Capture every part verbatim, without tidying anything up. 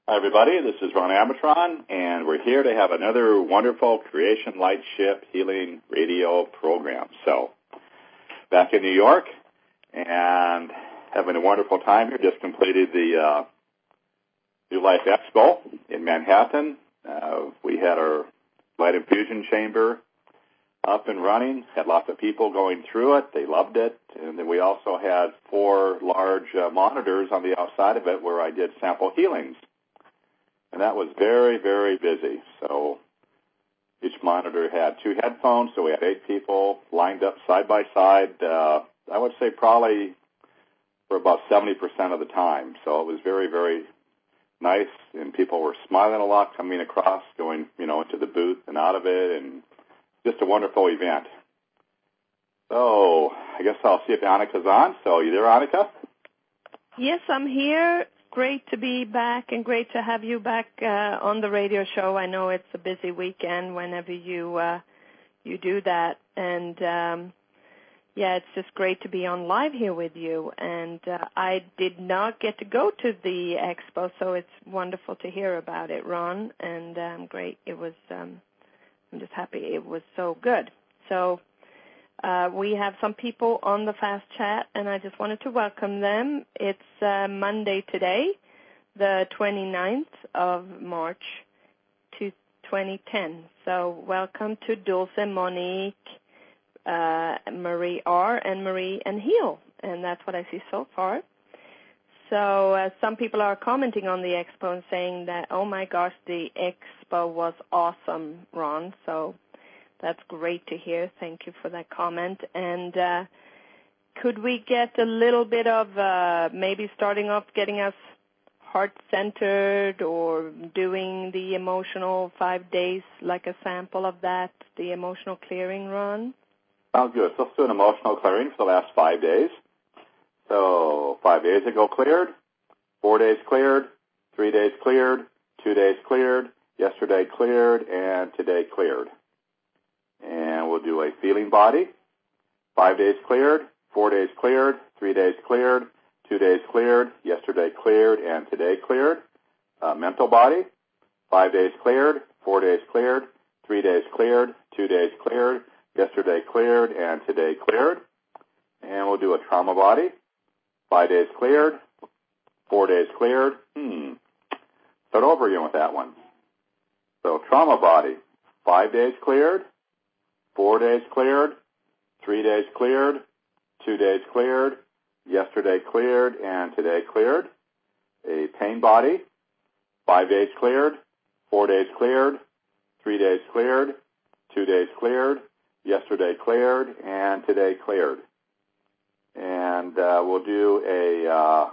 Hi, everybody. This is Ron Amatron, and we're here to have another wonderful Creation Light Ship Healing Radio program. So, back in New York, and having a wonderful time here. Just completed the uh, New Life Expo in Manhattan. Uh, we had our light infusion chamber up and running, had lots of people going through it. They loved it. And then we also had four large uh, monitors on the outside of it where I did sample healings. And that was very, very busy. So each monitor had two headphones, so we had eight people lined up side by side, uh, I would say probably for about seventy percent of the time. So it was very, very nice, and people were smiling a lot coming across, going, you know, into the booth and out of it, and just a wonderful event. So I guess I'll see if Annika's on. So are you there, Annika? Yes, I'm here. Great to be back, and great to have you back uh, on the radio show. I know it's a busy weekend whenever you uh, you do that, and um, yeah, it's just great to be on live here with you. And uh, I did not get to go to the expo, so it's wonderful to hear about it, Ron. And um, great, it was. Um, I'm just happy it was so good. So. Uh, we have some people on the Fast Chat, and I just wanted to welcome them. It's uh, Monday today, the twenty-ninth of March, twenty ten. So welcome to Dulce, Monique, uh, Marie R., and Marie and Heal, and that's what I see so far. So uh, some people are commenting on the expo and saying that, oh, my gosh, the expo was awesome, Ron. So that's great to hear. Thank you for that comment. And uh, could we get a little bit of uh, maybe starting off getting us heart-centered or doing the emotional five days, like a sample of that, the emotional clearing run? Sounds good. So let's do an emotional clearing for the last five days. So five days ago cleared, four days cleared, three days cleared, two days cleared, yesterday cleared, and today cleared. And we'll do a feeling body. Five days cleared, four days cleared, three days cleared, two days cleared, yesterday cleared, and today cleared. Uh, mental body. Five days cleared, four days cleared, three days cleared, two days cleared, yesterday cleared, and today cleared. And we'll do a trauma body. Five days cleared, four days cleared. Hmm. Start over again with that one. So trauma body. Five days cleared, four days cleared, three days cleared, two days cleared, yesterday cleared, and today cleared. A pain body, five days cleared, four days cleared, three days cleared, two days cleared, yesterday cleared, and today cleared. And uh, we'll do a uh,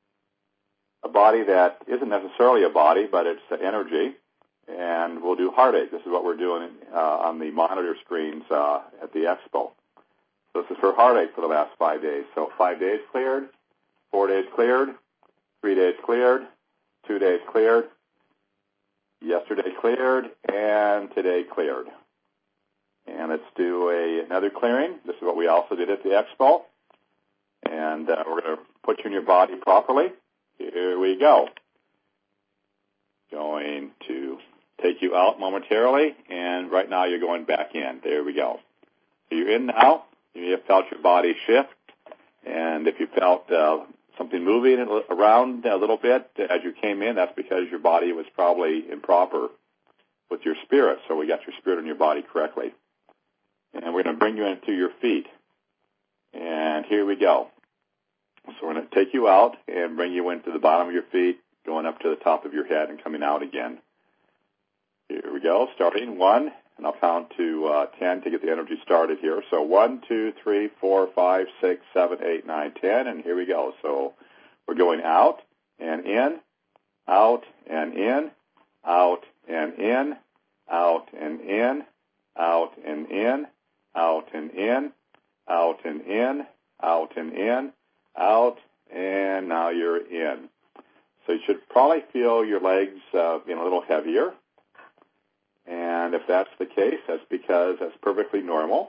a body that isn't necessarily a body, but it's uh, energy. And we'll do heartache. This is what we're doing uh, on the monitor screens uh, at the expo. So this is for heartache for the last five days. So five days cleared, four days cleared, three days cleared, two days cleared, yesterday cleared, and today cleared. And let's do a, another clearing. This is what we also did at the expo. And uh, we're going to put you in your body properly. Here we go. Going to take you out momentarily, and right now you're going back in. There we go. So you're in now. You have felt your body shift, and if you felt uh, something moving around a little bit as you came in, that's because your body was probably improper with your spirit, so we got your spirit in your body correctly. And we're going to bring you into your feet. And here we go. So we're going to take you out and bring you into the bottom of your feet, going up to the top of your head and coming out again. Here we go, starting one, and I'll count to uh, ten to get the energy started here. So one, two, three, four, five, six, seven, eight, nine, ten, and here we go. So we're going out and in, out and in, out and in, out and in, out and in, out and in, out and in, out and in, out, and now you're in. So you should probably feel your legs uh, being a little heavier. And if that's the case, that's because that's perfectly normal.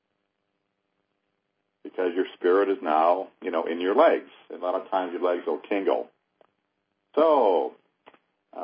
Because your spirit is now, you know, in your legs. A lot of times your legs will tingle. So, uh,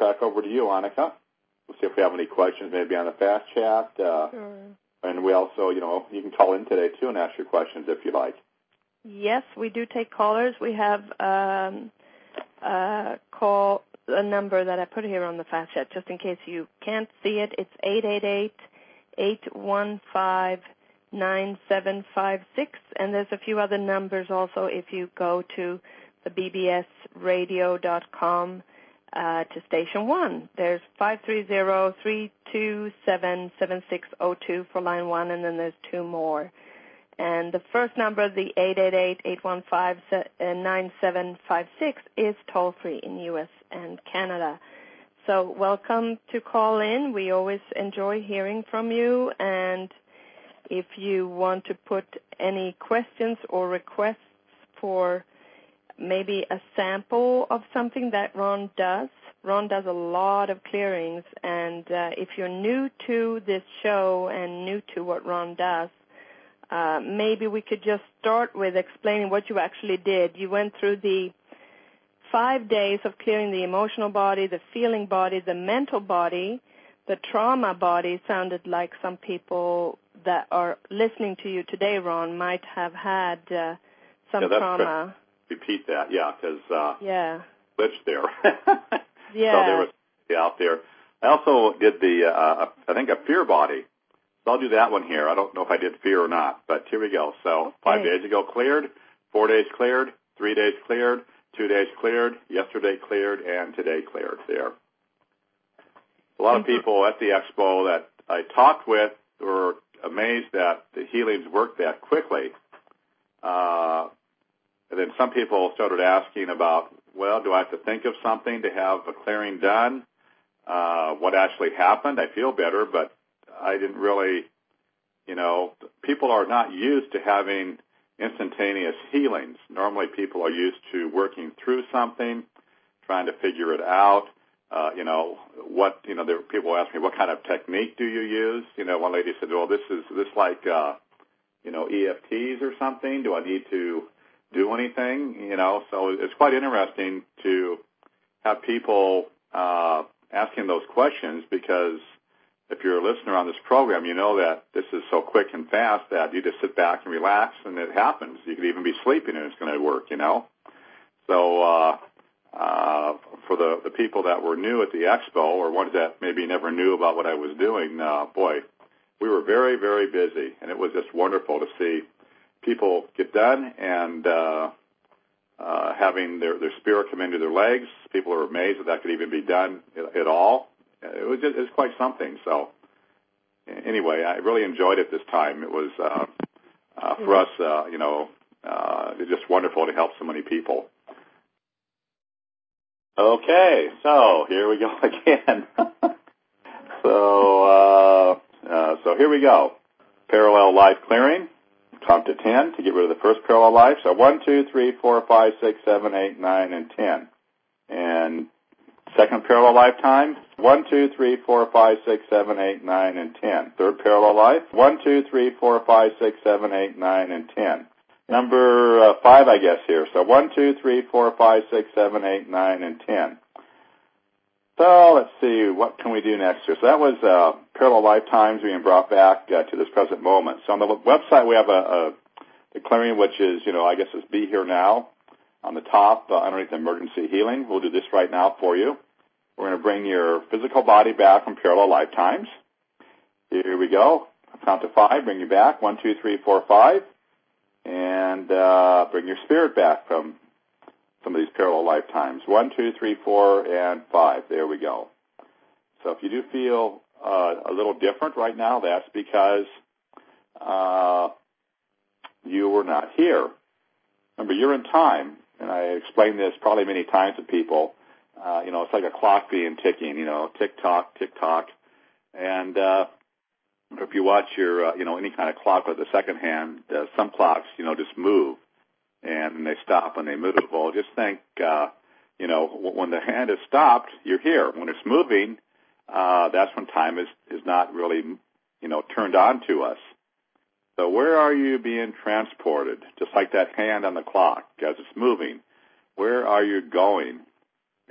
back over to you, Annika. We'll see if we have any questions maybe on the fast chat. Uh, Sure. And we also, you know, you can call in today, too, and ask your questions if you like. Yes, we do take callers. We have um, a call, a number that I put here on the fast chat, just in case you can't see it. It's eight eight eight, eight one five, nine seven five six, and there's a few other numbers also if you go to the b b s radio dot com uh, to station one. There's five three zero, three two seven, seven six zero two for line one, and then there's two more. And the first number, the eight eight eight, eight one five, nine seven five six, is toll-free in U S and Canada. So welcome to call in. We always enjoy hearing from you, and if you want to put any questions or requests for maybe a sample of something that Ron does, Ron does a lot of clearings, and uh, if you're new to this show and new to what Ron does, uh, maybe we could just start with explaining what you actually did. You went through the five days of clearing the emotional body, the feeling body, the mental body. The trauma body sounded like some people that are listening to you today, Ron, might have had uh, some yeah, that's trauma. Good. Repeat that, yeah, because uh, yeah, glitch there. yeah. So there was out there. I also did the, uh, I think, a fear body. So I'll do that one here. I don't know if I did fear or not, but here we go. So okay. Five days ago cleared, four days cleared, three days cleared, two days cleared, yesterday cleared, and today cleared there. A lot of people at the expo that I talked with were amazed that the healings worked that quickly. Uh, and then some people started asking about, well, do I have to think of something to have a clearing done? Uh, what actually happened? I feel better, but I didn't really, you know, people are not used to having instantaneous healings. Normally people are used to working through something, trying to figure it out. Uh, you know, what, you know, there were people ask me, what kind of technique do you use? You know, one lady said, well, this is this like, uh, you know, E F Ts or something? Do I need to do anything? You know, so it's quite interesting to have people uh, asking those questions, because if you're a listener on this program, you know that this is so quick and fast that you just sit back and relax and it happens. You could even be sleeping and it's going to work, you know. So, uh, Uh, for the, the people that were new at the expo, or ones that maybe never knew about what I was doing, uh, boy, we were very, very busy, and it was just wonderful to see people get done and uh, uh, having their, their spirit come into their legs. People are amazed that that could even be done at, at all. It was just, it was quite something. So anyway, I really enjoyed it this time. It was uh, uh, for us, uh, you know, uh, it's just wonderful to help so many people. Okay, so here we go again. so, uh, uh, so here we go. Parallel life clearing. Count to ten to get rid of the first parallel life. So one, two, three, four, five, six, seven, eight, nine, and ten. And second parallel lifetime. One, two, three, four, five, six, seven, eight, nine, and ten. Third parallel life. One, two, three, four, five, six, seven, eight, nine, and ten. Number uh, five, I guess, here. So one, two, three, four, five, six, seven, eight, nine, and ten. So let's see, what can we do next here? So that was uh, parallel lifetimes being brought back uh, to this present moment. So on the website, we have a, a the clearing, which is, you know, I guess it's Be Here Now on the top uh, underneath Emergency Healing. We'll do this right now for you. We're going to bring your physical body back from parallel lifetimes. Here we go. I'll count to five, bring you back. One, two, three, four, five. And uh, bring your spirit back from some of these parallel lifetimes. One, two, three, four, and five. There we go. So if you do feel uh, a little different right now, that's because uh, you were not here. Remember, you're in time, and I explained this probably many times to people. Uh, you know, it's like a clock being ticking, you know, tick-tock, tick-tock. And uh, if you watch your, uh, you know, any kind of clock with the second hand, uh, some clocks, you know, just move, and they stop and they move. Well, just think, uh, you know, when the hand is stopped, you're here. When it's moving, uh, that's when time is, is not really, you know, turned on to us. So where are you being transported? Just like that hand on the clock as it's moving. Where are you going?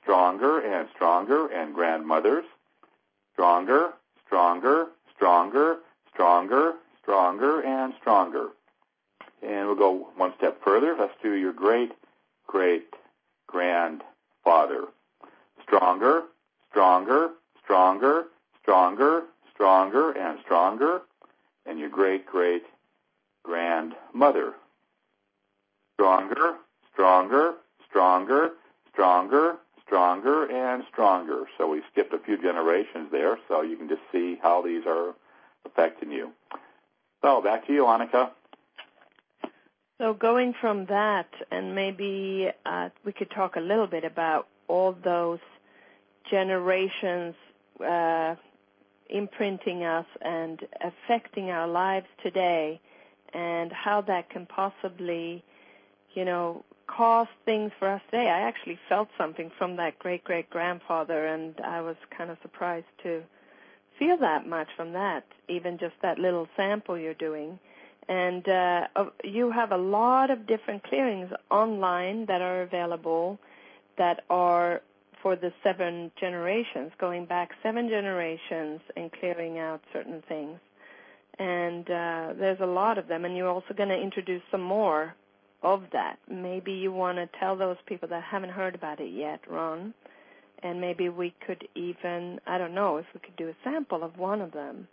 stronger and stronger, and grandmothers, stronger, stronger, stronger, stronger, stronger, and stronger. And we'll go one step further. Let's do your great, great grandfather. Stronger, stronger, stronger, stronger, stronger, and stronger. And your great, great grandmother. Stronger, stronger, stronger, stronger, stronger, and stronger. So we skipped a few generations there, so you can just see how these are affecting you. So back to you, Annika. So going from that, and maybe uh, we could talk a little bit about all those generations uh, imprinting us and affecting our lives today, and how that can possibly, you know, cause things for us today. I actually felt something from that great-great-grandfather, and I was kind of surprised to feel that much from that, even just that little sample you're doing. And uh, you have a lot of different clearings online that are available that are for the seven generations, going back seven generations and clearing out certain things. And uh, there's a lot of them, and you're also going to introduce some more of that. Maybe you want to tell those people that haven't heard about it yet, Ron, and maybe we could even, I don't know, if we could do a sample of one of them.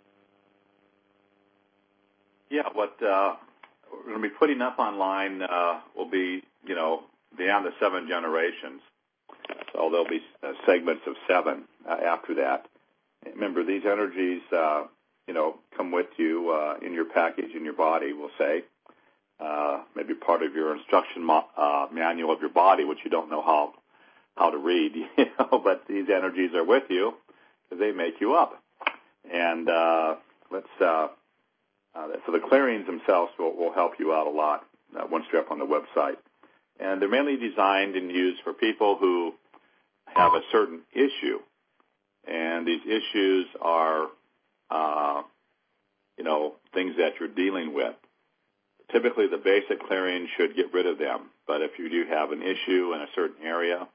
Yeah, what uh, we're going to be putting up online uh, will be, you know, beyond the seven generations. So there'll be uh, segments of seven uh, after that. Remember, these energies, uh, you know, come with you uh, in your package, in your body, we'll say. Uh, maybe part of your instruction mo- uh, manual of your body, which you don't know how how to read, you know, but these energies are with you because they make you up. And uh, let's... Uh, Uh, so the clearings themselves will, will help you out a lot uh, once you're up on the website. And they're mainly designed and used for people who have a certain issue. And these issues are, uh, you know, things that you're dealing with. Typically, the basic clearing should get rid of them. But if you do have an issue in a certain area,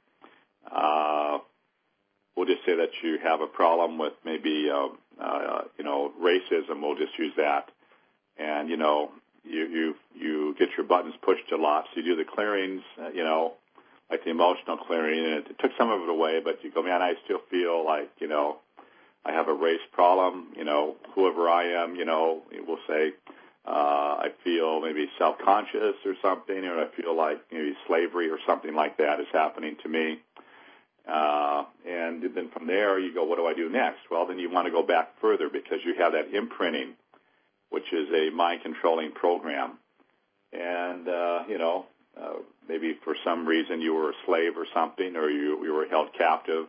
uh, we'll just say that you have a problem with maybe, uh, uh, you know, racism. We'll just use that. And, you know, you, you you get your buttons pushed a lot, so you do the clearings, uh, you know, like the emotional clearing, and it, it took some of it away, but you go, man, I still feel like, you know, I have a race problem, you know, whoever I am, you know, we'll say uh, I feel maybe self-conscious or something, or I feel like maybe slavery or something like that is happening to me. Uh, and then from there, you go, what do I do next? Well, then you want to go back further because you have that imprinting, which is a mind-controlling program. And, uh, you know, uh, maybe for some reason you were a slave or something, or you, you were held captive,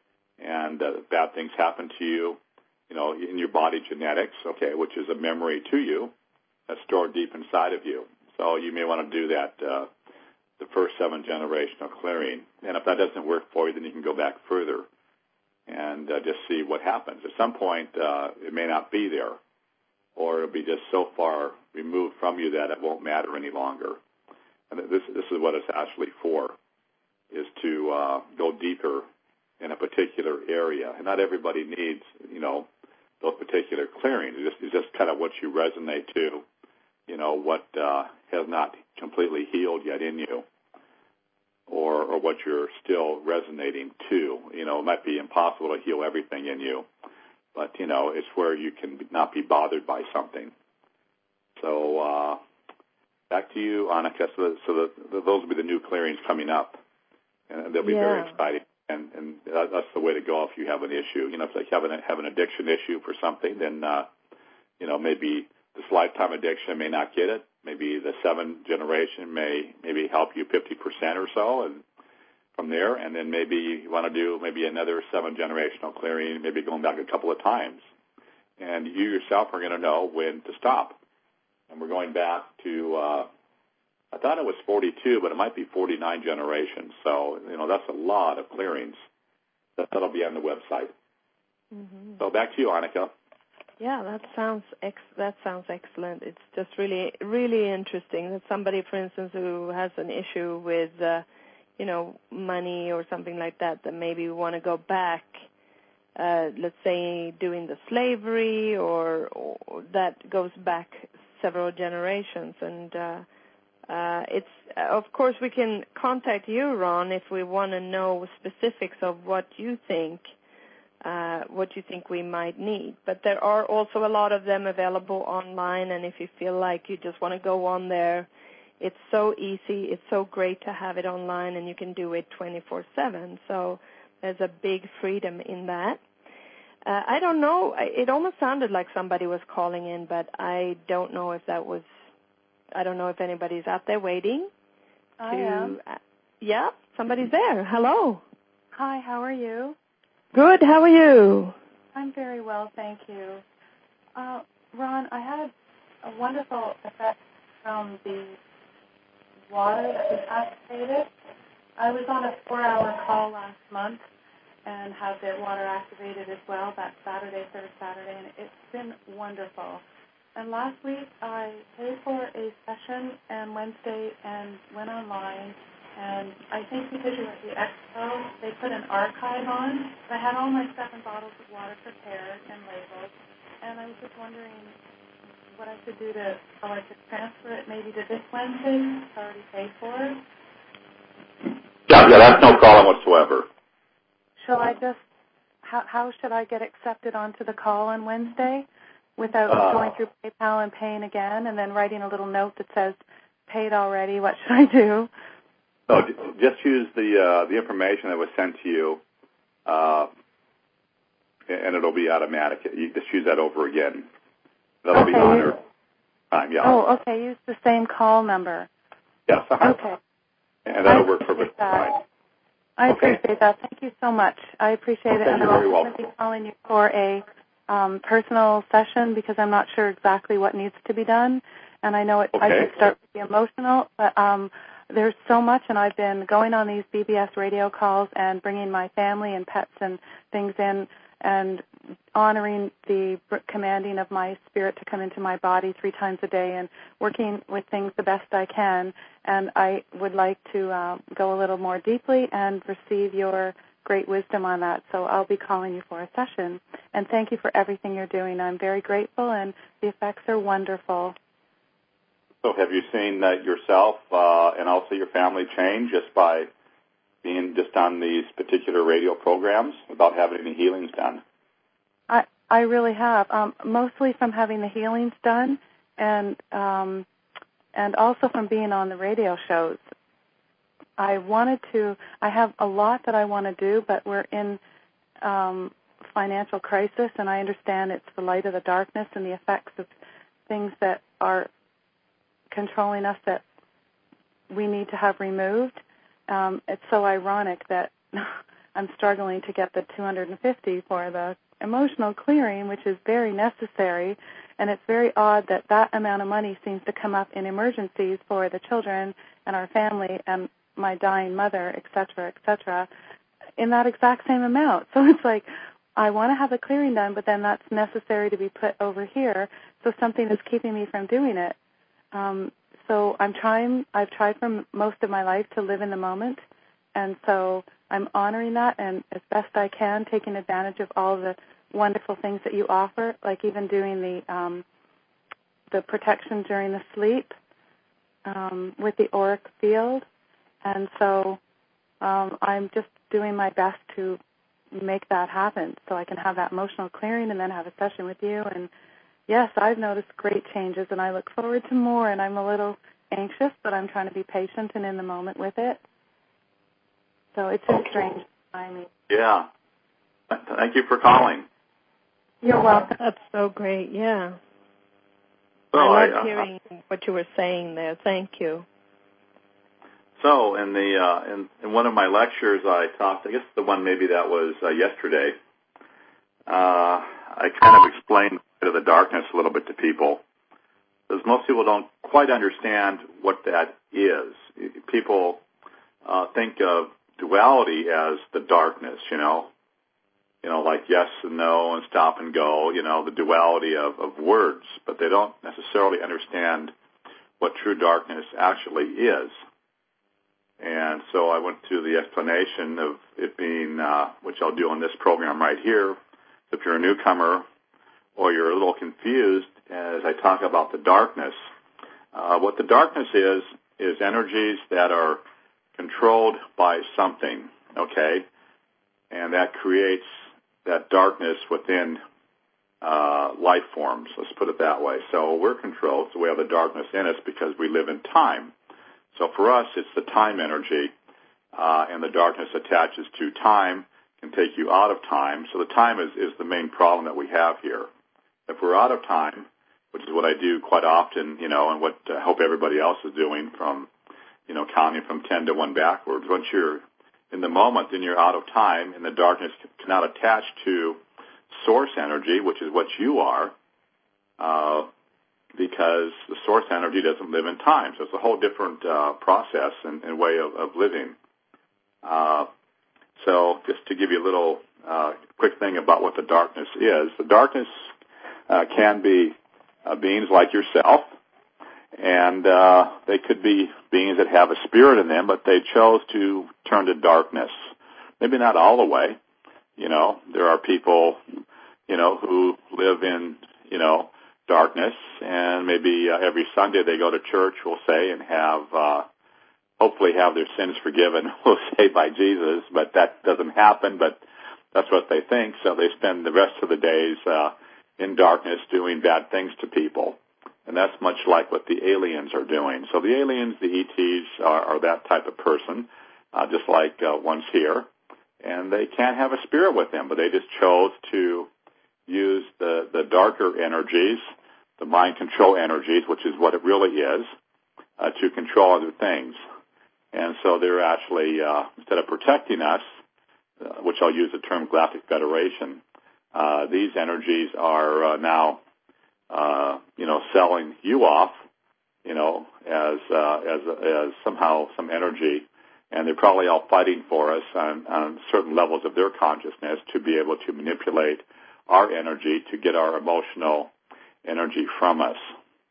and uh, bad things happened to you, you know, in your body genetics, okay, which is a memory to you that's stored deep inside of you. So you may want to do that, uh, the first seven generational clearing. And if that doesn't work for you, then you can go back further and uh, just see what happens. At some point, uh, it may not be there, or it'll be just so far removed from you that it won't matter any longer. And this this is what it's actually for, is to uh, go deeper in a particular area. And not everybody needs, you know, those particular clearings. It's just, it's just kind of what you resonate to, you know, what uh, has not completely healed yet in you, or, or what you're still resonating to. You know, it might be impossible to heal everything in you, but, you know, it's where you can not be bothered by something. So uh, back to you, Annika. So, so the, the, those will be the new clearings coming up, and they'll be yeah. very exciting. And, and that's the way to go if you have an issue. You know, if you have an, have an addiction issue for something, then, uh, you know, maybe this lifetime addiction may not get it. Maybe the seven generation may maybe help you fifty percent or so, and from there, and then maybe you want to do maybe another seven generational clearing, maybe going back a couple of times. And you yourself are going to know when to stop. And we're going back to, uh, I thought it was forty-two, but it might be forty-nine generations. So, you know, that's a lot of clearings. That, that'll be on the website. Mm-hmm. So back to you, Annika. Yeah, that sounds ex- that sounds excellent. It's just really, really interesting that somebody, for instance, who has an issue with, uh, you know, money or something like that, that maybe we want to go back, uh, let's say doing the slavery or, or that goes back several generations. And uh, uh, it's, of course, we can contact you, Ron, if we want to know specifics of what you think, uh, what you think we might need. But there are also a lot of them available online, and if you feel like you just want to go on there, it's so easy. It's so great to have it online, and you can do it twenty-four seven. So there's a big freedom in that. Uh, I don't know. It almost sounded like somebody was calling in, but I don't know if that was, I don't know if anybody's out there waiting. I to, am. Uh, yeah, somebody's there. Hello. Hi, how are you? Good. How are you? I'm very well, thank you. Uh, Ron, I had a wonderful effect from the water that was activated. I was on a four-hour call last month and had the water activated as well, that Saturday, third Saturday, and it's been wonderful. And last week I paid for a session and Wednesday and went online, and I think because you were at the expo, they put an archive on. I had all my seven bottles of water prepared and labeled, and I was just wondering what I should do to, how I could transfer it maybe to this Wednesday. It's already paid for. Yeah, yeah, that's no problem whatsoever. Shall I just, how, how should I get accepted onto the call on Wednesday without uh, going through PayPal and paying again and then writing a little note that says, paid already, what should I do? So just use the uh, the information that was sent to you, uh, and it'll be automatic. You just use that over again. That'll okay. be on your time, yeah. Oh, okay, use the same call number. Yes. Uh-huh. Okay. And that'll I work perfectly fine. I Okay. appreciate that. Thank you so much. I appreciate okay, it. And you're I'm very going welcome. to be calling you for a um, personal session because I'm not sure exactly what needs to be done. And I know it, okay. I should start to be emotional, but um, there's so much, and I've been going on these B B S radio calls and bringing my family and pets and things in and honoring the commanding of my spirit to come into my body three times a day and working with things the best I can. And I would like to uh, go a little more deeply and receive your great wisdom on that. So I'll be calling you for a session. And thank you for everything you're doing. I'm very grateful, and the effects are wonderful. So have you seen that yourself uh, and also your family change just by being just on these particular radio programs without having any healings done? I I really have, um, mostly from having the healings done, and um, and also from being on the radio shows. I wanted to. I have a lot that I want to do, but we're in um, financial crisis, and I understand it's the light of the darkness and the effects of things that are controlling us that we need to have removed. Um, it's so ironic that I'm struggling to get the two hundred fifty for the emotional clearing, which is very necessary, and it's very odd that that amount of money seems to come up in emergencies for the children and our family and my dying mother, et cetera, et cetera, in that exact same amount. So it's like, I want to have the clearing done, but then that's necessary to be put over here, so something is keeping me from doing it. Um, so I'm trying, I've tried for most of my life to live in the moment, and so I'm honoring that and as best I can, taking advantage of all the wonderful things that you offer, like even doing the um, the protection during the sleep um, with the auric field. And so um, I'm just doing my best to make that happen so I can have that emotional clearing and then have a session with you. And yes, I've noticed great changes, and I look forward to more, and I'm a little anxious, but I'm trying to be patient and in the moment with it. So it's just strange timing. Yeah. Thank you for calling. You're welcome. That's so great, yeah. So I love I, uh, hearing what you were saying there. Thank you. So in the uh, in, in one of my lectures, I talked. I guess the one maybe that was uh, yesterday. Uh, I kind of explained the darkness a little bit to people, because most people don't quite understand what that is. People uh, think of duality as the darkness, you know, you know, like yes and no and stop and go, you know, the duality of, of words, but they don't necessarily understand what true darkness actually is. And so I went through the explanation of it being, uh, which I'll do on this program right here. If you're a newcomer or you're a little confused as I talk about the darkness, uh, what the darkness is, is energies that are controlled by something, okay? And that creates that darkness within uh, life forms, let's put it that way. So we're controlled, so we have the darkness in us because we live in time. So for us, it's the time energy, uh, and the darkness attaches to time, can take you out of time. So the time is, is the main problem that we have here. If we're out of time, which is what I do quite often, you know, and what I hope everybody else is doing from, you know, counting from ten to one backwards. Once you're in the moment, then you're out of time, and the darkness cannot attach to source energy, which is what you are, uh, because the source energy doesn't live in time. So it's a whole different uh, process and, and way of, of living. Uh, so just to give you a little uh, quick thing about what the darkness is, the darkness uh, can be uh, beings like yourself, and uh, they could be beings that have a spirit in them, but they chose to turn to darkness. Maybe not all the way. You know, there are people, you know, who live in, you know, darkness, and maybe uh, every Sunday they go to church, we'll say, and have, uh, hopefully have their sins forgiven, we'll say, by Jesus, but that doesn't happen, but that's what they think, so they spend the rest of the days uh, in darkness doing bad things to people. And that's much like what the aliens are doing. So the aliens, the E Ts, are, are that type of person, uh, just like uh, one's here. And they can't have a spirit with them, but they just chose to use the, the darker energies, the mind control energies, which is what it really is, uh, to control other things. And so they're actually, uh, instead of protecting us, uh, which I'll use the term Galactic Federation, uh, these energies are uh, now Uh, you know, selling you off, you know, as uh, as as somehow some energy, and they're probably all fighting for us on, on certain levels of their consciousness to be able to manipulate our energy to get our emotional energy from us.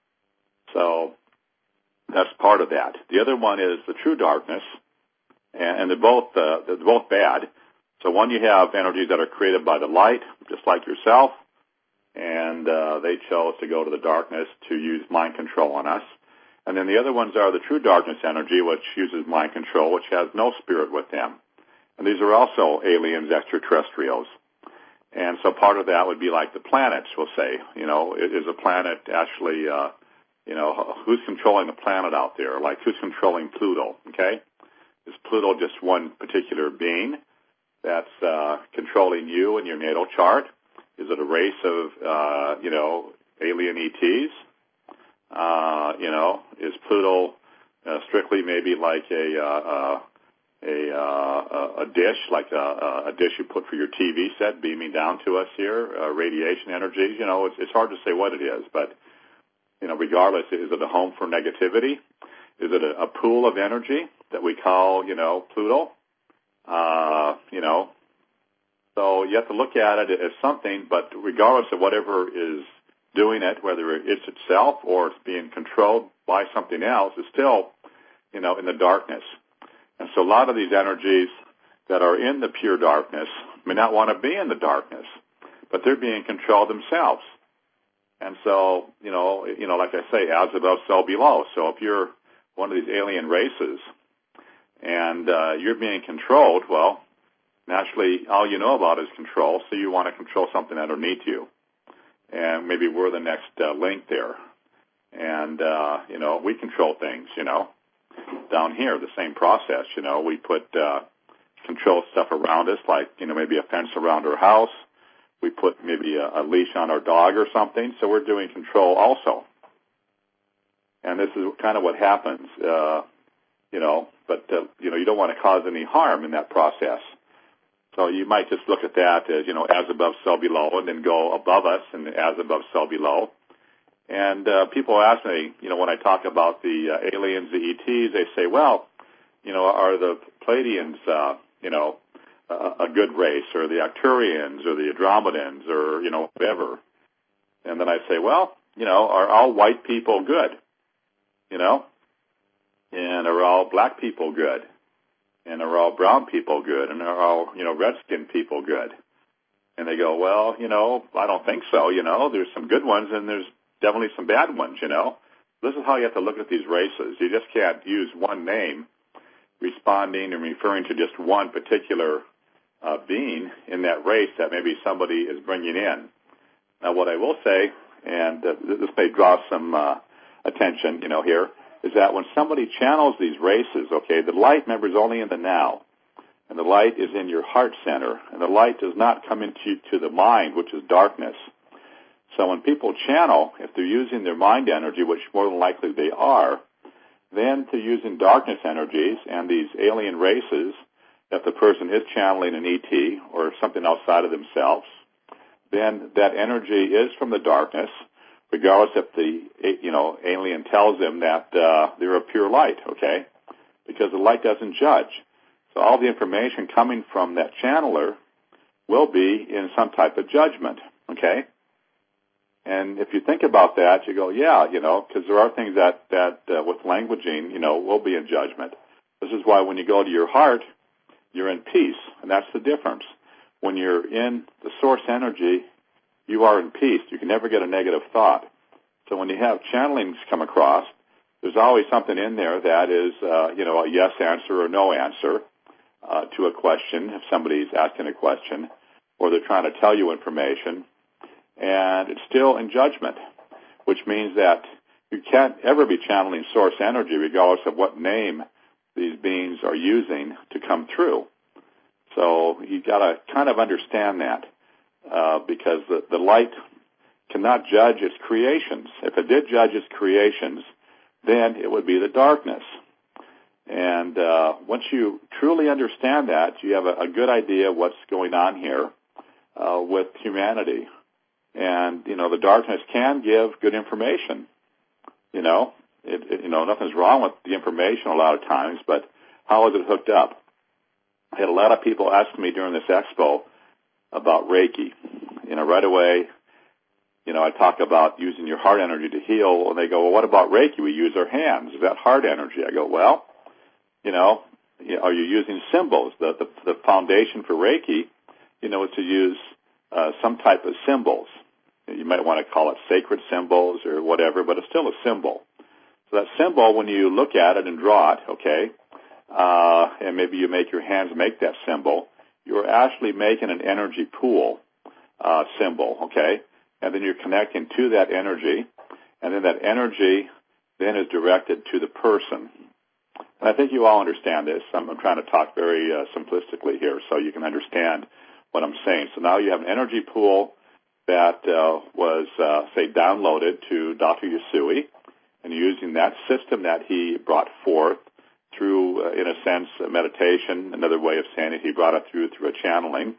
So that's part of that. The other one is the true darkness, and, and they're both uh, they're both bad. So one, you have energies that are created by the light, just like yourself. And uh, they chose to go to the darkness to use mind control on us. And then the other ones are the true darkness energy, which uses mind control, which has no spirit with them. And these are also aliens, extraterrestrials. And so part of that would be like the planets, we'll say. You know, is a planet actually, uh, you know, who's controlling the planet out there? Like who's controlling Pluto, okay? Is Pluto just one particular being that's uh, controlling you in your natal chart? Is it a race of, uh, you know, alien E Ts? Uh, you know, is Pluto uh, strictly maybe like a uh, a, uh, a dish, like a, a dish you put for your T V set beaming down to us here, uh, radiation energies? You know, it's, it's hard to say what it is, but, you know, regardless, is it a home for negativity? Is it a, a pool of energy that we call, you know, Pluto? Uh, you know, So you have to look at it as something, but regardless of whatever is doing it, whether it's itself or it's being controlled by something else, is still, you know, in the darkness. And so a lot of these energies that are in the pure darkness may not want to be in the darkness, but they're being controlled themselves. And so, you know, you know, like I say, as above, so below. So if you're one of these alien races and uh, you're being controlled, well, naturally, all you know about is control, so you want to control something underneath you. And maybe we're the next uh, link there. And, uh, you know, we control things, you know. Down here, the same process, you know. We put uh, control stuff around us, like, you know, maybe a fence around our house. We put maybe a, a leash on our dog or something, so we're doing control also. And this is kind of what happens, uh, you know, but, uh, you know, you don't want to cause any harm in that process. So you might just look at that as, you know, as above, so below, and then go above us and as above, so below. And uh, people ask me, you know, when I talk about the uh, aliens, the E Ts, they say, well, you know, are the Pleiadians, uh, you know, uh, a good race, or the Arcturians, or the Andromedans, or, you know, whatever. And then I say, well, you know, are all white people good? You know? And are all black people good? And are all brown people good? And are all, you know, red-skinned people good? And they go, well, you know, I don't think so, you know. There's some good ones and there's definitely some bad ones, you know. This is how you have to look at these races. You just can't use one name responding and referring to just one particular uh, being in that race that maybe somebody is bringing in. Now, what I will say, and uh, this may draw some uh, attention, you know, here, is that when somebody channels these races, okay, the light, remember, is only in the now, and the light is in your heart center, and the light does not come into to the mind, which is darkness. So when people channel, if they're using their mind energy, which more than likely they are, then they're using darkness energies and these alien races, if the person is channeling an E T or something outside of themselves, then that energy is from the darkness, regardless if the, you know, alien tells them that uh, they're a pure light, okay? Because the light doesn't judge. So all the information coming from that channeler will be in some type of judgment, okay? And if you think about that, you go, yeah, you know, because there are things that, that uh, with languaging, you know, will be in judgment. This is why when you go to your heart, you're in peace, and that's the difference. When you're in the source energy, you are in peace. You can never get a negative thought. So when you have channelings come across, there's always something in there that is, uh, you know, a yes answer or no answer uh, to a question, if somebody's asking a question, or they're trying to tell you information, and it's still in judgment, which means that you can't ever be channeling source energy regardless of what name these beings are using to come through. So you got to kind of understand that uh, because the, the light cannot judge its creations. If it did judge its creations, then it would be the darkness. And uh, once you truly understand that, you have a, a good idea of what's going on here uh, with humanity. And, you know, the darkness can give good information. You know, it, it, you know, nothing's wrong with the information a lot of times, but how is it hooked up? I had a lot of people ask me during this expo about Reiki. You know, right away, you know, I talk about using your heart energy to heal, and they go, well, what about Reiki? We use our hands. Is that heart energy? I go, well, you know, are you using symbols? The, the, the foundation for Reiki, you know, is to use uh, some type of symbols. You might want to call it sacred symbols or whatever, but it's still a symbol. So that symbol, when you look at it and draw it, okay, uh, and maybe you make your hands make that symbol, you're actually making an energy pool uh, symbol, okay? And then you're connecting to that energy, and then that energy then is directed to the person. And I think you all understand this. I'm, I'm trying to talk very uh, simplistically here so you can understand what I'm saying. So now you have an energy pool that uh, was, uh, say, downloaded to Doctor Usui, and using that system that he brought forth through, uh, in a sense, a meditation, another way of saying it, he brought it through through a channeling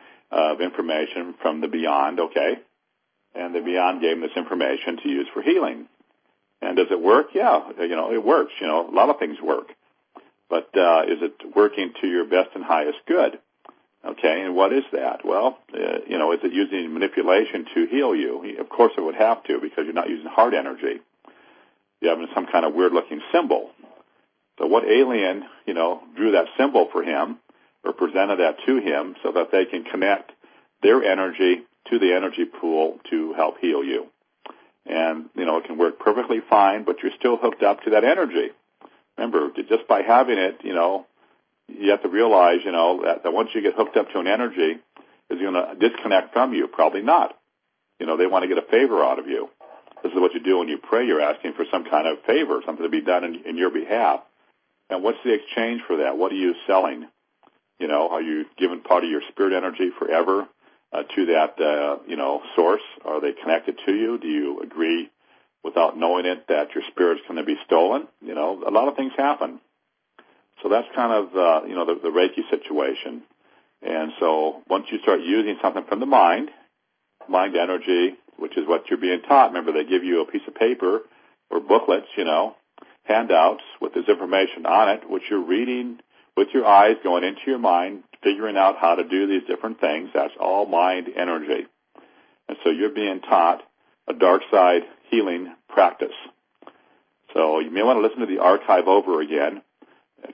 of information from the beyond, okay? And the beyond gave him this information to use for healing. And does it work? Yeah, you know, it works. You know, a lot of things work. But uh, is it working to your best and highest good? Okay, and what is that? Well, uh, you know, is it using manipulation to heal you? Of course it would have to, because you're not using heart energy. You're having some kind of weird-looking symbol. So what alien, you know, drew that symbol for him or presented that to him so that they can connect their energy to the energy pool to help heal you? And, you know, it can work perfectly fine, but you're still hooked up to that energy. Remember, just by having it, you know, you have to realize, you know, that, that once you get hooked up to an energy, is going to disconnect from you? Probably not. You know, they want to get a favor out of you. This is what you do when you pray. You're asking for some kind of favor, something to be done in, in your behalf. And what's the exchange for that? What are you selling? You know, are you giving part of your spirit energy forever uh, to that, uh, you know, source? Are they connected to you? Do you agree without knowing it that your spirit's going to be stolen? You know, a lot of things happen. So that's kind of, uh, you know, the, the Reiki situation. And so once you start using something from the mind, mind energy, which is what you're being taught. Remember, they give you a piece of paper or booklets, you know, handouts with this information on it, which you're reading with your eyes, going into your mind, figuring out how to do these different things. That's all mind energy. And so you're being taught a dark side healing practice. So you may want to listen to the archive over again,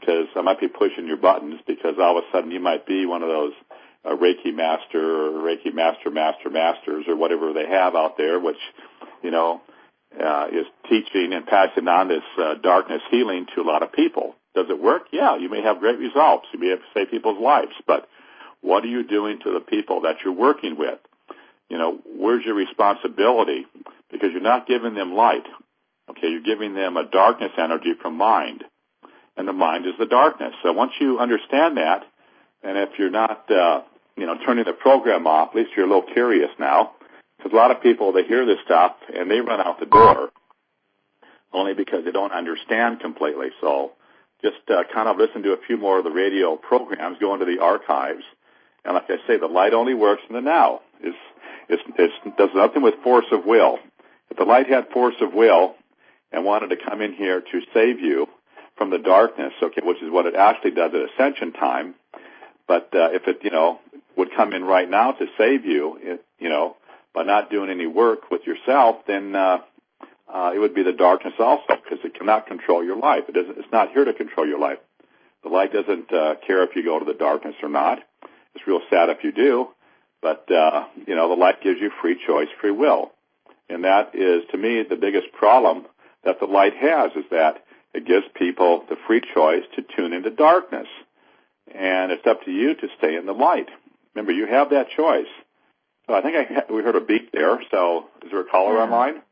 because I might be pushing your buttons because all of a sudden you might be one of those uh, Reiki master or Reiki master, master, masters or whatever they have out there, which, you know, uh, is teaching and passing on this uh, darkness healing to a lot of people. Does it work? Yeah, you may have great results. You may have to save people's lives, but what are you doing to the people that you're working with? You know, where's your responsibility? Because you're not giving them light. Okay, you're giving them a darkness energy from mind, and the mind is the darkness. So once you understand that, and if you're not, uh, you know, turning the program off, at least you're a little curious now, because a lot of people, they hear this stuff, and they run out the door only because they don't understand completely. So just uh, kind of listen to a few more of the radio programs, go into the archives, and like I say, the light only works in the now. It's, it's, it's, it does nothing with force of will. If the light had force of will and wanted to come in here to save you from the darkness, okay, which is what it actually does at ascension time, but uh, if it, you know, would come in right now to save you, it, you know, by not doing any work with yourself, then uh, uh, it would be the darkness also, because it cannot control your life. It doesn't. It's not here to control your life. The light doesn't uh, care if you go to the darkness or not. It's real sad if you do, but uh, you know, the light gives you free choice, free will, and that is, to me, the biggest problem that the light has, is that it gives people the free choice to tune into darkness, and it's up to you to stay in the light. Remember, you have that choice. So I think I, we heard a beep there. So is there a caller yeah. online?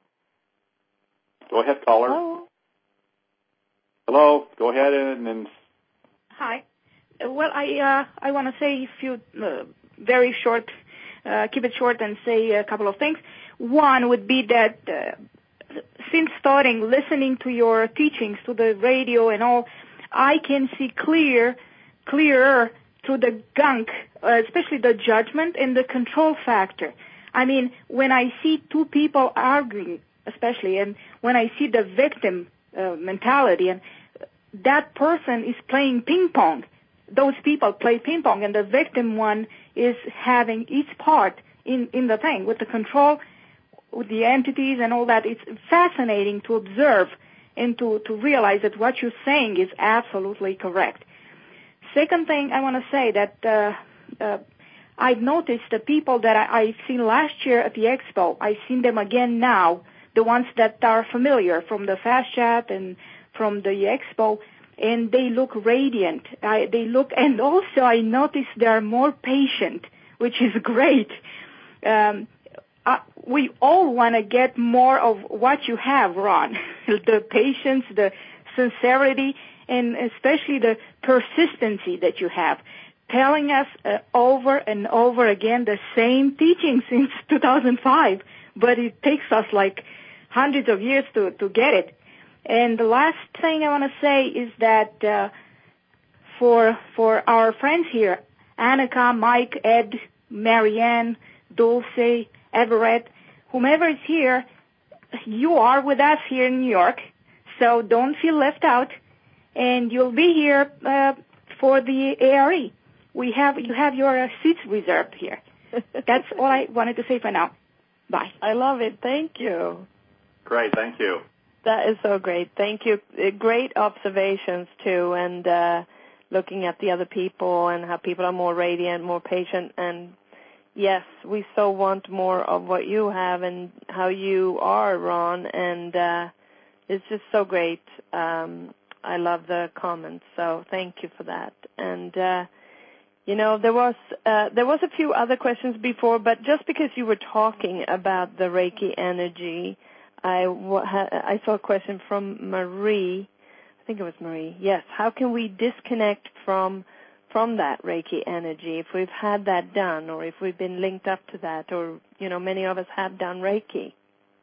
Go ahead, caller. Hello. Hello. Go ahead and. and Hi. Well, I uh, I want to say a few uh, very short, uh, keep it short and say a couple of things. One would be that uh, since starting listening to your teachings, to the radio and all, I can see clear, clearer through the gunk, uh, especially the judgment and the control factor. I mean, when I see two people arguing, especially, and when I see the victim uh, mentality, and that person is playing ping pong. Those people play ping pong, and the victim one is having its part in, in the thing with the control, with the entities and all that. It's fascinating to observe and to, to realize that what you're saying is absolutely correct. Second thing I want to say that uh, uh, I've noticed the people that I, I've seen last year at the expo, I've seen them again now, the ones that are familiar from the Fast Chat and from the expo, and they look radiant. I, they look, and also I noticed they are more patient, which is great. Um, uh, we all want to get more of what you have, Ron, the patience, the sincerity, and especially the persistency that you have, telling us uh, over and over again the same teaching since two thousand five, but it takes us like hundreds of years to, to get it. And the last thing I want to say is that uh, for for our friends here, Annika, Mike, Ed, Marianne, Dulce, Everett, whomever is here, you are with us here in New York, so don't feel left out. And you'll be here uh, for the A R E. We have you have your uh, seats reserved here. That's all I wanted to say for now. Bye. I love it. Thank you. Great. Thank you. That is so great. Thank you. Uh, Great observations too, and uh, looking at the other people and how people are more radiant, more patient. And yes, we so want more of what you have and how you are, Ron. And uh, it's just so great. Um, I love the comments, so thank you for that. And uh, you know, there was uh, there was a few other questions before, but just because you were talking about the Reiki energy, I w- ha- I saw a question from Marie. I think it was Marie. Yes. How can we disconnect from from that Reiki energy if we've had that done, or if we've been linked up to that, or you know, many of us have done Reiki?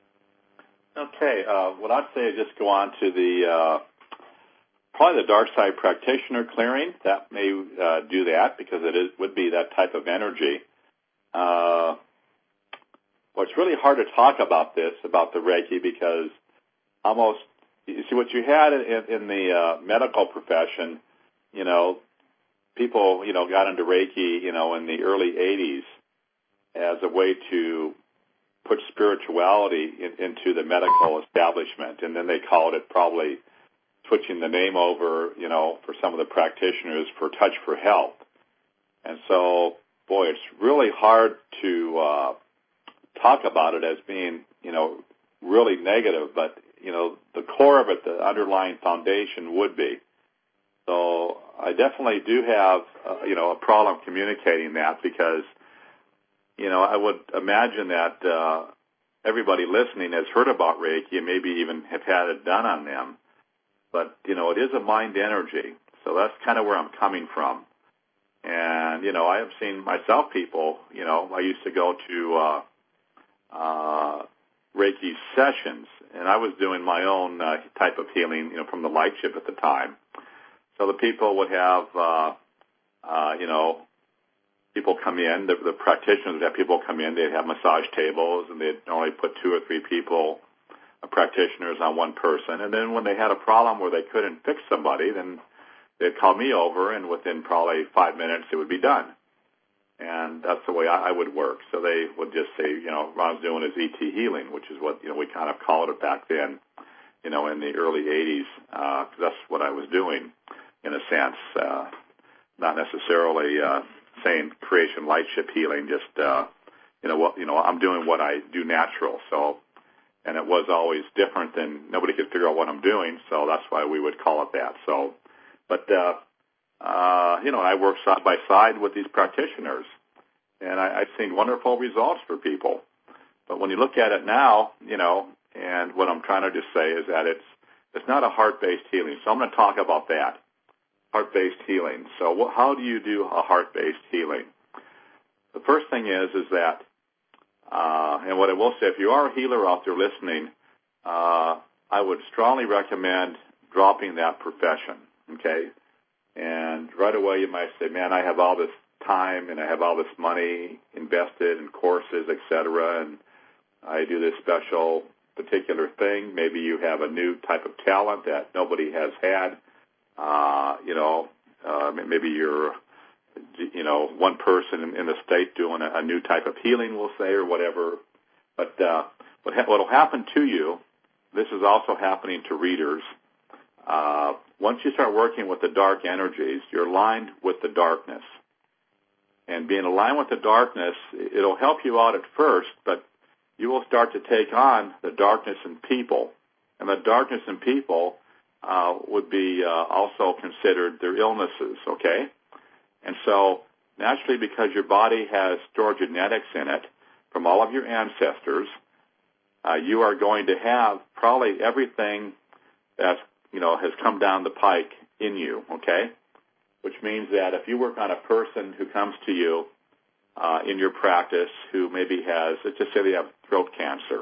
Okay. Uh, what I'd say is just go on to the. Uh, Probably the dark side practitioner clearing. That may uh, do that because it is, would be that type of energy. Uh, well, it's really hard to talk about this, about the Reiki, because almost, you see, what you had in, in the uh, medical profession, you know, people, you know, got into Reiki, you know, in the early eighties as a way to put spirituality in, into the medical establishment, and then they called it probably switching the name over, you know, for some of the practitioners for Touch for Health. And so, boy, it's really hard to uh, talk about it as being, you know, really negative, but, you know, the core of it, the underlying foundation would be. So I definitely do have, uh, you know, a problem communicating that because, you know, I would imagine that uh, everybody listening has heard about Reiki and maybe even have had it done on them. But, you know, it is a mind energy. So that's kind of where I'm coming from. And, you know, I have seen myself people, you know, I used to go to uh, uh, Reiki sessions, and I was doing my own uh, type of healing, you know, from the light ship at the time. So the people would have, uh, uh, you know, people come in, the, the practitioners would have people come in, they'd have massage tables, and they'd only put two or three people, uh, practitioners on one person. And then when they had a problem where they couldn't fix somebody, then they'd call me over, and within probably five minutes it would be done. And that's the way I, I would work. So they would just say, you know, Ron's doing his E T healing, which is what, you know, we kind of called it back then, you know, in the early eighties, because uh, that's what I was doing, in a sense, uh, not necessarily uh, saying creation light ship healing, just, uh, you know, what, you know, I'm doing what I do natural. So, and it was always different than, nobody could figure out what I'm doing, so that's why we would call it that. So, but, uh, uh, you know, I work side by side with these practitioners, and I, I've seen wonderful results for people. But when you look at it now, you know, and what I'm trying to just say is that it's it's not a heart-based healing. So I'm going to talk about that, heart-based healing. So what, how do you do a heart-based healing? The first thing is is that, uh, and what I will say, if you are a healer out there listening, uh, I would strongly recommend dropping that profession, okay? And right away you might say, man, I have all this time and I have all this money invested in courses, et cetera, and I do this special particular thing. Maybe you have a new type of talent that nobody has had. Uh, you know, uh, maybe you're, you know, one person in, in the state doing a, a new type of healing, we'll say, or whatever. But uh, what ha- what will happen to you, this is also happening to readers, uh, once you start working with the dark energies, you're aligned with the darkness. And being aligned with the darkness, it'll help you out at first, but you will start to take on the darkness in people. And the darkness in people uh, would be uh, also considered their illnesses, okay? And so naturally, because your body has stored genetics in it from all of your ancestors, uh, you are going to have probably everything that's, you know, has come down the pike in you, okay? Which means that if you work on a person who comes to you uh, in your practice who maybe has, let's just say they have throat cancer,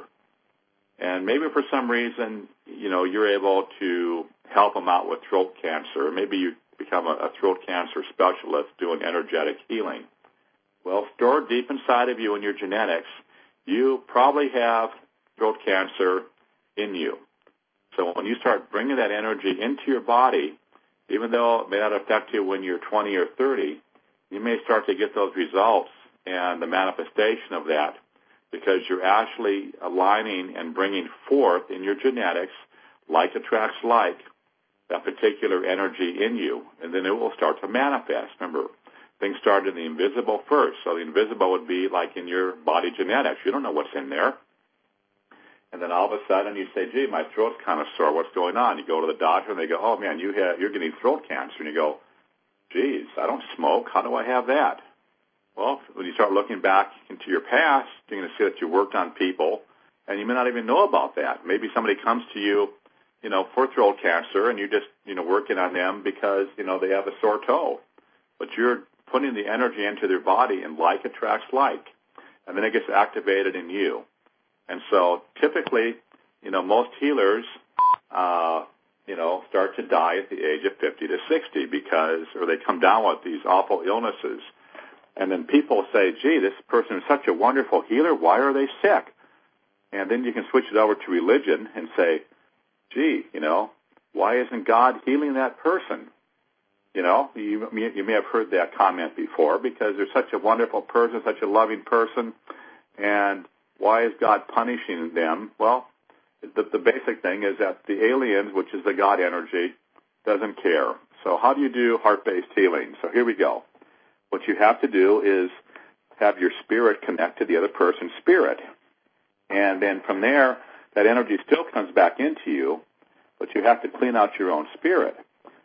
and maybe for some reason, you know, you're able to help them out with throat cancer. Maybe you become a, a throat cancer specialist doing energetic healing. Well, stored deep inside of you in your genetics, you probably have throat cancer in you. So when you start bringing that energy into your body, even though it may not affect you when you're twenty or thirty, you may start to get those results and the manifestation of that because you're actually aligning and bringing forth in your genetics, like attracts like, that particular energy in you, and then it will start to manifest. Remember, things start in the invisible first. So the invisible would be like in your body genetics. You don't know what's in there. And then all of a sudden you say, gee, my throat's kind of sore. What's going on? You go to the doctor and they go, oh, man, you have, you're getting throat cancer. And you go, geez, I don't smoke. How do I have that? Well, when you start looking back into your past, you're going to see that you worked on people, and you may not even know about that. Maybe somebody comes to you, you know, for throat cancer, and you're just, you know, working on them because, you know, they have a sore toe. But you're putting the energy into their body, and like attracts like. And then it gets activated in you. And so typically, you know, most healers, uh, you know, start to die at the age of fifty to sixty because, or they come down with these awful illnesses. And then people say, gee, this person is such a wonderful healer. Why are they sick? And then you can switch it over to religion and say, gee, you know, why isn't God healing that person? You know, you, you may have heard that comment before because they're such a wonderful person, such a loving person, and why is God punishing them? Well, the, the basic thing is that the aliens, which is the God energy, doesn't care. So how do you do heart-based healing? So here we go. What you have to do is have your spirit connect to the other person's spirit. And then from there, that energy still comes back into you, but you have to clean out your own spirit.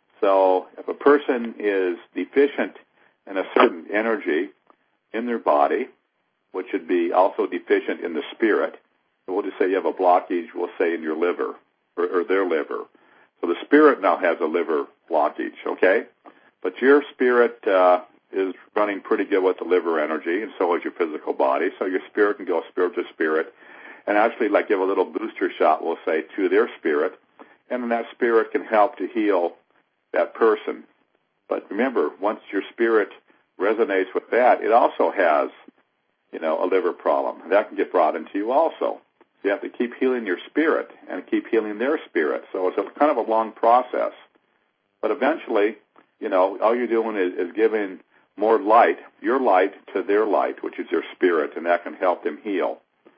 So if a person is deficient in a certain energy in their body, which would be also deficient in the spirit, we'll just say you have a blockage, we'll say in your liver, or, or their liver. So the spirit now has a liver blockage, okay? But your spirit uh, is running pretty good with the liver energy, and so is your physical body. So your spirit can go spirit to spirit, and actually like give a little booster shot, we'll say, to their spirit, and then that spirit can help to heal that person. But remember, once your spirit resonates with that, it also has, you know, a liver problem. That can get brought into you also. You have to keep healing your spirit and keep healing their spirit. So it's a kind of a long process. But eventually, you know, all you're doing is, is giving more light, your light, to their light, which is their spirit, and that can help them heal.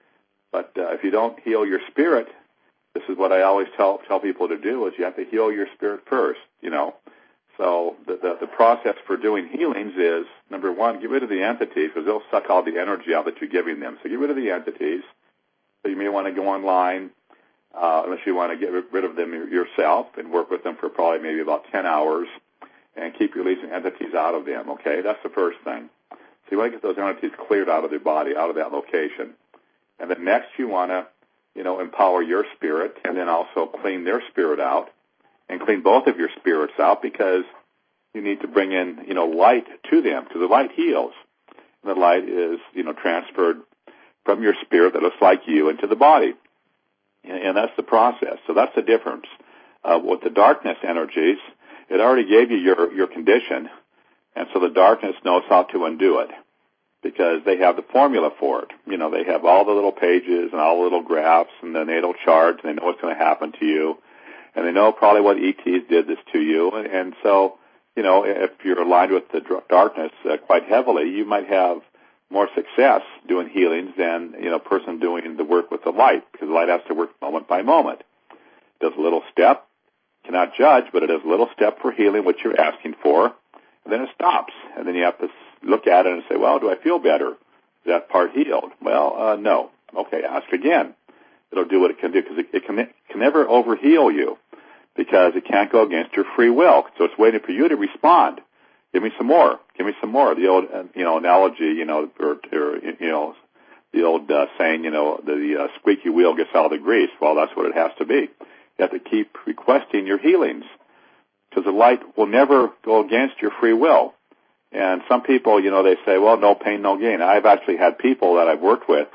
But uh, if you don't heal your spirit, this is what I always tell tell people to do, is you have to heal your spirit first, you know. So the, the, the process for doing healings is, number one, get rid of the entities, because they'll suck all the energy out that you're giving them. So get rid of the entities. So you may want to go online, uh, unless you want to get rid of them yourself and work with them for probably maybe about ten hours and keep releasing entities out of them, okay? That's the first thing. So you want to get those entities cleared out of their body, out of that location. And then next you want to, you know, empower your spirit and then also clean their spirit out and clean both of your spirits out, because you need to bring in, you know, light to them, because the light heals. And the light is, you know, transferred from your spirit that looks like you into the body. And, and that's the process. So that's the difference. Uh, with the darkness energies, it already gave you your, your condition, and so the darkness knows how to undo it, because they have the formula for it. You know, they have all the little pages and all the little graphs and the natal charts, and they know what's going to happen to you, and they know probably what E Ts did this to you. And, and so, you know, if you're aligned with the darkness uh, quite heavily, you might have more success doing healings than, you know, a person doing the work with the light, because the light has to work moment by moment. It does a little step, cannot judge, but it does a little step for healing what you're asking for, and then it stops. And then you have to look at it and say, well, do I feel better? Is that part healed? Well, uh, no. Okay, ask again. It'll do what it can do, because it, it can, it can never overheal you, because it can't go against your free will. So it's waiting for you to respond. Give me some more. Give me some more. The old, uh, you know, analogy, you know, or, or you know, the old uh, saying, you know, the uh, squeaky wheel gets all the grease. Well, that's what it has to be. You have to keep requesting your healings, because the light will never go against your free will. And some people, you know, they say, well, no pain, no gain. I've actually had people that I've worked with,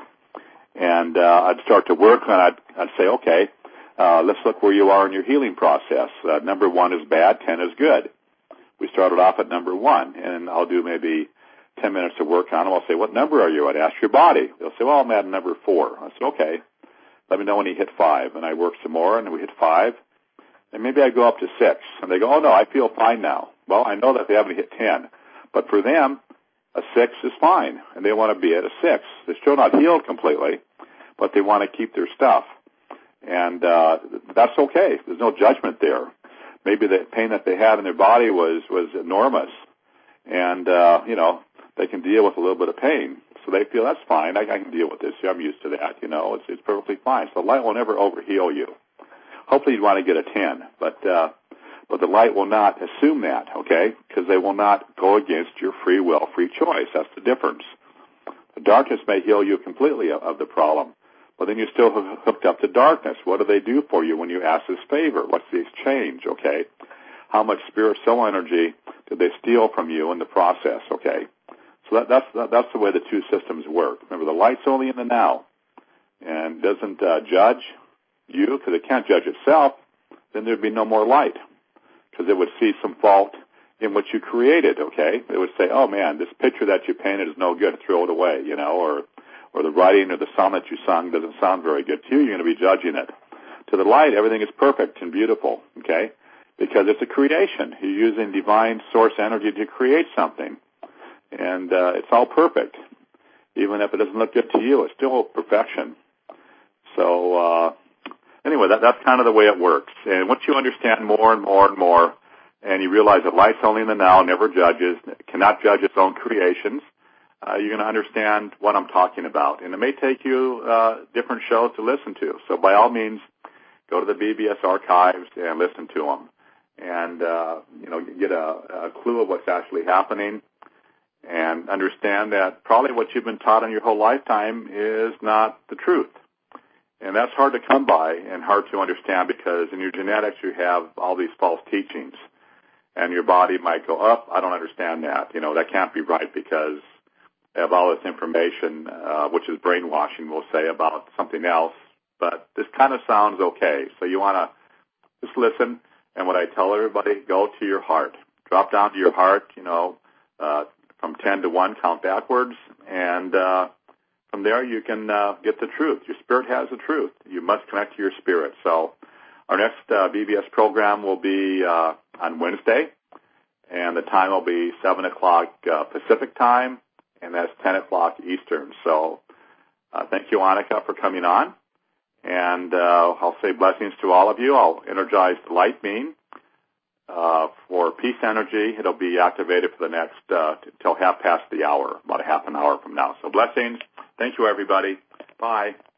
and uh, I'd start to work, and I'd, I'd say, okay, uh, let's look where you are in your healing process. Uh, number one is bad, ten is good. We started off at number one, and I'll do maybe ten minutes of work on them. I'll say, what number are you at? Ask your body. They'll say, well, I'm at number four. I said, okay, let me know when you hit five. And I work some more, and we hit five, and maybe I go up to six. And they go, oh, no, I feel fine now. Well, I know that they haven't hit ten. But for them, a six is fine, and they want to be at a six. They're still not healed completely, but they want to keep their stuff. And uh, that's okay. There's no judgment there. Maybe the pain that they had in their body was, was enormous, and, uh, you know, they can deal with a little bit of pain. So they feel, that's fine. I, I can deal with this. I'm used to that, you know. It's, it's perfectly fine. So the light will never overheal you. Hopefully you'd want to get a ten, but uh, but the light will not assume that, okay, because they will not go against your free will, free choice. That's the difference. The darkness may heal you completely of, of the problem, but then you're still hooked up to darkness. What do they do for you when you ask this favor? What's the exchange, okay? How much spirit soul energy did they steal from you in the process, okay? So that, that's that, that's the way the two systems work. Remember, the light's only in the now and doesn't uh, judge you, because it can't judge itself. Then there'd be no more light, because it would see some fault in what you created, okay? It would say, oh, man, this picture that you painted is no good. Throw it away, you know, or or the writing or the song that you sung doesn't sound very good to you. You're going to be judging it. To the light, everything is perfect and beautiful, okay? Because it's a creation. You're using divine source energy to create something. And uh, it's all perfect. Even if it doesn't look good to you, it's still perfection. So, uh, anyway, that, that's kind of the way it works. And once you understand more and more and more, and you realize that life's only in the now, never judges, cannot judge its own creations, uh, you're going to understand what I'm talking about. And it may take you uh, different shows to listen to. So by all means, go to the B B S archives and listen to them, and uh, you know, get a, a clue of what's actually happening, and understand that probably what you've been taught in your whole lifetime is not the truth. And that's hard to come by and hard to understand, because in your genetics you have all these false teachings. And your body might go, up, oh, I don't understand that. You know, that can't be right, because they have all this information, uh, which is brainwashing, we'll say, about something else. But this kind of sounds okay. So you want to just listen. And what I tell everybody, go to your heart. Drop down to your heart, you know, uh, from ten to one, count backwards. And uh, from there you can uh, get the truth. Your spirit has the truth. You must connect to your spirit. So our next uh, B B S program will be uh, on Wednesday, and the time will be seven o'clock uh, Pacific time, and that's ten o'clock Eastern. So uh, thank you, Annika, for coming on, and uh, I'll say blessings to all of you. I'll energize the light beam uh, for peace energy. It'll be activated for the next, uh, till half past the hour, about a half an hour from now. So blessings. Thank you, everybody. Bye.